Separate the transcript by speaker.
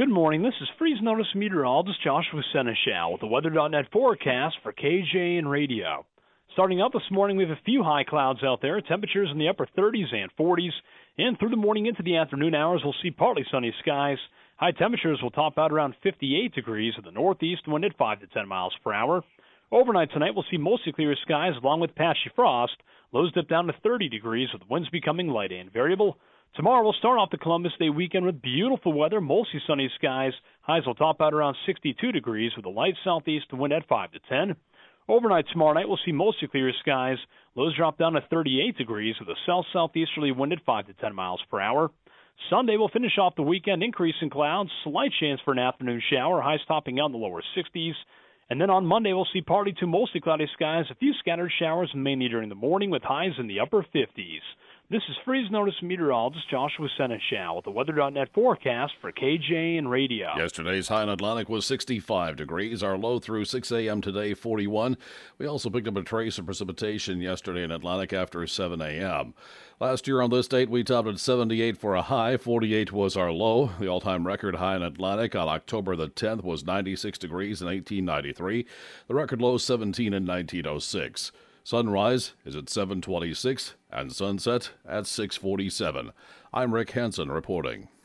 Speaker 1: Good morning. This is Freeze Notice meteorologist Joshua Seneschal with the Weather.net forecast for KJN Radio. Starting out this morning, we have a few high clouds out there. Temperatures in the upper 30s and 40s. And through the morning into the afternoon hours, we'll see partly sunny skies. High temperatures will top out around 58 degrees in the northeast, wind at 5 to 10 miles per hour. Overnight tonight, we'll see mostly clear skies along with patchy frost. Lows dip down to 30 degrees with winds becoming light and variable. Tomorrow we'll start off the Columbus Day weekend with beautiful weather, mostly sunny skies. Highs will top out around 62 degrees with a light southeast wind at 5 to 10. Overnight tomorrow night we'll see mostly clear skies. Lows drop down to 38 degrees with a south-southeasterly wind at 5 to 10 miles per hour. Sunday we'll finish off the weekend increase in clouds, slight chance for an afternoon shower, highs topping out in the lower 60s. And then on Monday we'll see partly to mostly cloudy skies, a few scattered showers mainly during the morning with highs in the upper 50s. This is Freeze Notice meteorologist Joshua Seneschal with the Weather.net forecast for KJN Radio.
Speaker 2: Yesterday's high in Atlantic was 65 degrees. Our low through 6 a.m. today, 41. We also picked up a trace of precipitation yesterday in Atlantic after 7 a.m. Last year on this date, we topped at 78 for a high. 48 was our low. The all-time record high in Atlantic on October the 10th was 96 degrees in 1893. The record low 17 in 1906. Sunrise is at 7:26 and sunset at 6:47. I'm Rick Hansen reporting.